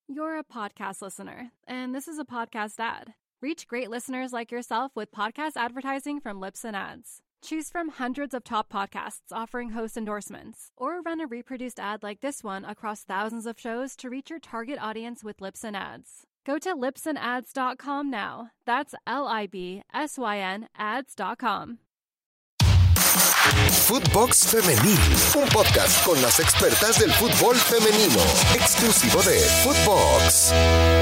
You're a podcast listener, and this is a podcast ad. Reach great listeners like yourself with podcast advertising from Libsyn Ads. Choose from hundreds of top podcasts offering host endorsements, or run a reproduced ad like this one across thousands of shows to reach your target audience with Libsyn Ads. Go to libsynads.com now. That's LIBSYN ads.com. Footbox Femenil, un podcast con las expertas del fútbol femenino, exclusivo de Footbox.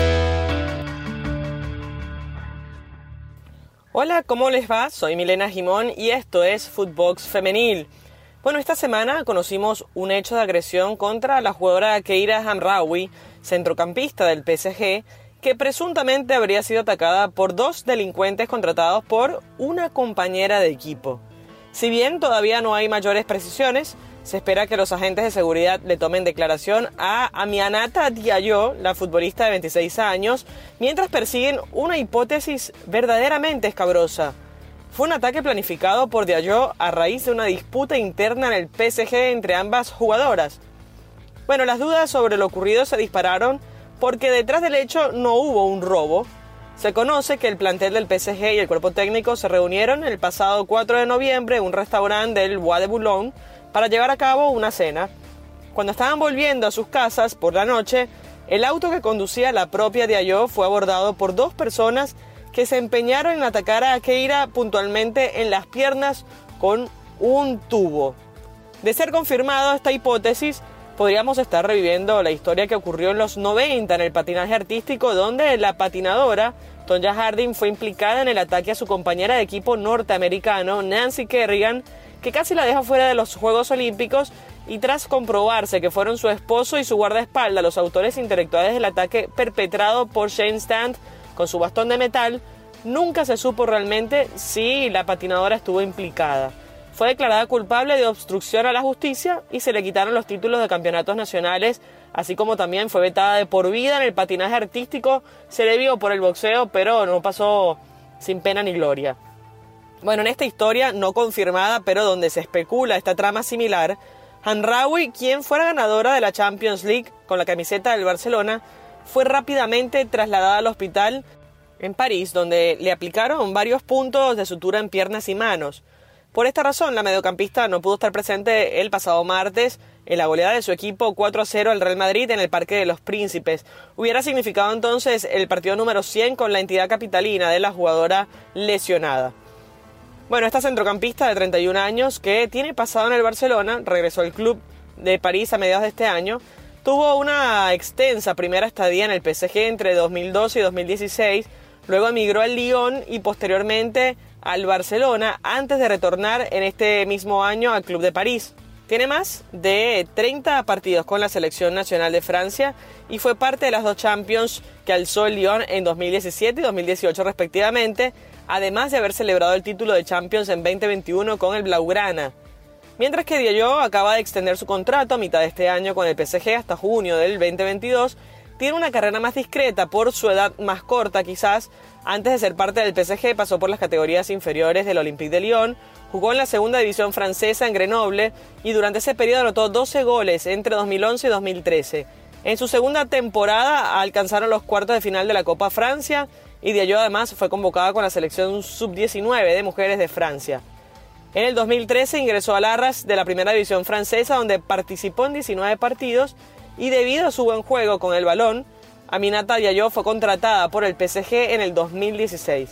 Hola, ¿cómo les va? Soy Milena Gimón y esto es Footbox Femenil. Bueno, esta semana conocimos un hecho de agresión contra la jugadora Keira Hamraoui, centrocampista del PSG, que presuntamente habría sido atacada por dos delincuentes contratados por una compañera de equipo. Si bien todavía no hay mayores precisiones, se espera que los agentes de seguridad le tomen declaración a Aminata Diallo, la futbolista de 26 años, mientras persiguen una hipótesis verdaderamente escabrosa. Fue un ataque planificado por Diallo a raíz de una disputa interna en el PSG entre ambas jugadoras. Bueno, las dudas sobre lo ocurrido se dispararon porque detrás del hecho no hubo un robo. Se conoce que el plantel del PSG y el cuerpo técnico se reunieron el pasado 4 de noviembre en un restaurante del Bois de Boulogne para llevar a cabo una cena. Cuando estaban volviendo a sus casas por la noche, el auto que conducía la propia Diallo fue abordado por dos personas que se empeñaron en atacar a Keira puntualmente en las piernas con un tubo. De ser confirmado esta hipótesis, podríamos estar reviviendo la historia que ocurrió en los 90 en el patinaje artístico, donde la patinadora Tonya Harding fue implicada en el ataque a su compañera de equipo norteamericano, Nancy Kerrigan, que casi la deja fuera de los Juegos Olímpicos, y tras comprobarse que fueron su esposo y su guardaespaldas los autores intelectuales del ataque perpetrado por Shane Stand con su bastón de metal, nunca se supo realmente si la patinadora estuvo implicada. Fue declarada culpable de obstrucción a la justicia y se le quitaron los títulos de campeonatos nacionales, así como también fue vetada de por vida en el patinaje artístico. Se le vio por el boxeo, pero no pasó sin pena ni gloria. Bueno, en esta historia no confirmada, pero donde se especula esta trama similar, Hamraoui, quien fuera ganadora de la Champions League con la camiseta del Barcelona, fue rápidamente trasladada al hospital en París, donde le aplicaron varios puntos de sutura en piernas y manos. Por esta razón, la mediocampista no pudo estar presente el pasado martes en la goleada de su equipo 4-0 al Real Madrid en el Parque de los Príncipes. Hubiera significado entonces el partido número 100 con la entidad capitalina de la jugadora lesionada. Bueno, esta centrocampista de 31 años, que tiene pasado en el Barcelona, regresó al club de París a mediados de este año, tuvo una extensa primera estadía en el PSG entre 2012 y 2016, luego emigró al Lyon y posteriormente al Barcelona antes de retornar en este mismo año al Club de París. Tiene más de 30 partidos con la selección nacional de Francia y fue parte de las dos Champions que alzó el Lyon en 2017 y 2018 respectivamente, además de haber celebrado el título de Champions en 2021 con el Blaugrana. Mientras que Diallo acaba de extender su contrato a mitad de este año con el PSG hasta junio del 2022, tiene una carrera más discreta por su edad más corta quizás. Antes de ser parte del PSG pasó por las categorías inferiores del Olympique de Lyon, jugó en la segunda división francesa en Grenoble y durante ese periodo anotó 12 goles entre 2011 y 2013. En su segunda temporada alcanzaron los cuartos de final de la Copa Francia y Diallo además fue convocada con la selección sub-19 de mujeres de Francia. En el 2013 ingresó al Arras de la primera división francesa, donde participó en 19 partidos y debido a su buen juego con el balón, Aminata Diallo fue contratada por el PSG en el 2016.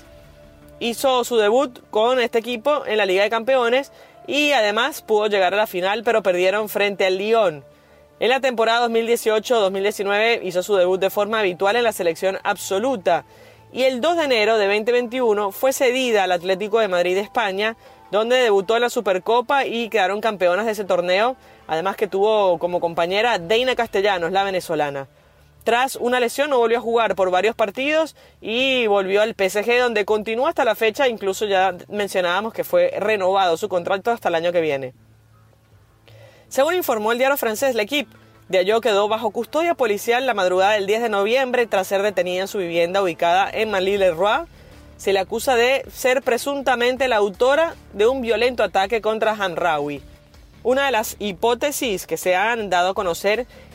Hizo su debut con este equipo en la Liga de Campeones y además pudo llegar a la final, pero perdieron frente al Lyon. En la temporada 2018-2019 hizo su debut de forma habitual en la selección absoluta y el 2 de enero de 2021 fue cedida al Atlético de Madrid de España, donde debutó en la Supercopa y quedaron campeonas de ese torneo, además que tuvo como compañera Deina Castellanos, la venezolana. Tras una lesión no volvió a jugar por varios partidos y volvió al PSG, donde continúa hasta la fecha. Incluso ya mencionábamos que fue renovado su contrato hasta el año que viene. Según informó el diario francés L'Équipe, Diallo quedó bajo custodia policial la madrugada del 10 de noviembre tras ser detenida en su vivienda ubicada en Manly-le-Roi. Se le acusa de ser presuntamente la autora de un violento ataque contra Hamraoui. Una de las hipótesis que se han dado a conocer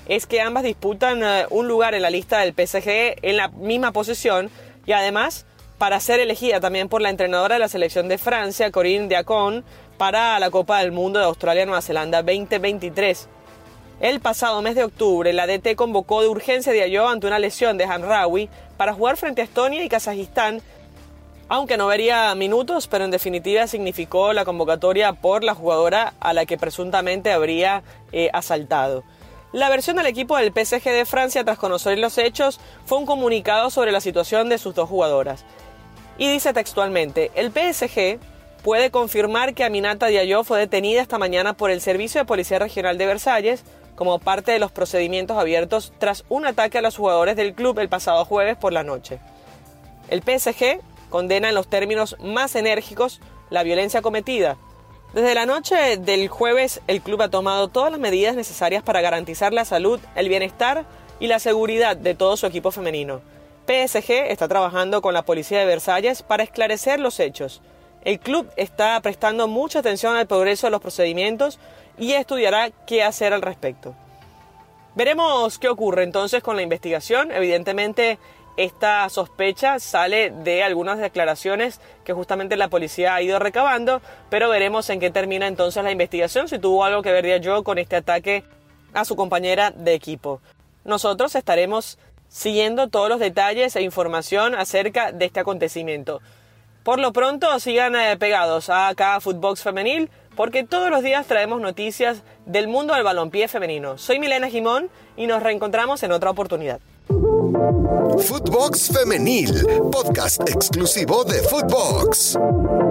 es que ambas disputan un lugar en la lista del PSG en la misma posición y además para ser elegida también por la entrenadora de la selección de Francia, Corinne Diacon, para la Copa del Mundo de Australia-Nueva Zelanda 2023. El pasado mes de octubre, la DT convocó de urgencia a Diallo ante una lesión de Hamraoui para jugar frente a Estonia y Kazajistán, aunque no vería minutos, pero en definitiva significó la convocatoria por la jugadora a la que presuntamente habría asaltado. La versión del equipo del PSG de Francia tras conocer los hechos fue un comunicado sobre la situación de sus dos jugadoras. Y dice textualmente: el PSG puede confirmar que Aminata Diallo fue detenida esta mañana por el Servicio de Policía Regional de Versalles como parte de los procedimientos abiertos tras un ataque a los jugadores del club el pasado jueves por la noche. El PSG condena en los términos más enérgicos la violencia cometida. Desde la noche del jueves, el club ha tomado todas las medidas necesarias para garantizar la salud, el bienestar y la seguridad de todo su equipo femenino. PSG está trabajando con la policía de Versalles para esclarecer los hechos. El club está prestando mucha atención al progreso de los procedimientos y estudiará qué hacer al respecto. Veremos qué ocurre entonces con la investigación. Evidentemente, esta sospecha sale de algunas declaraciones que justamente la policía ha ido recabando, pero veremos en qué termina entonces la investigación, si tuvo algo que ver Diallo con este ataque a su compañera de equipo. Nosotros estaremos siguiendo todos los detalles e información acerca de este acontecimiento. Por lo pronto, sigan pegados a acá Footbox Femenil, porque todos los días traemos noticias del mundo del balompié femenino. Soy Milena Gimón y nos reencontramos en otra oportunidad. Footbox Femenil, podcast exclusivo de Footbox.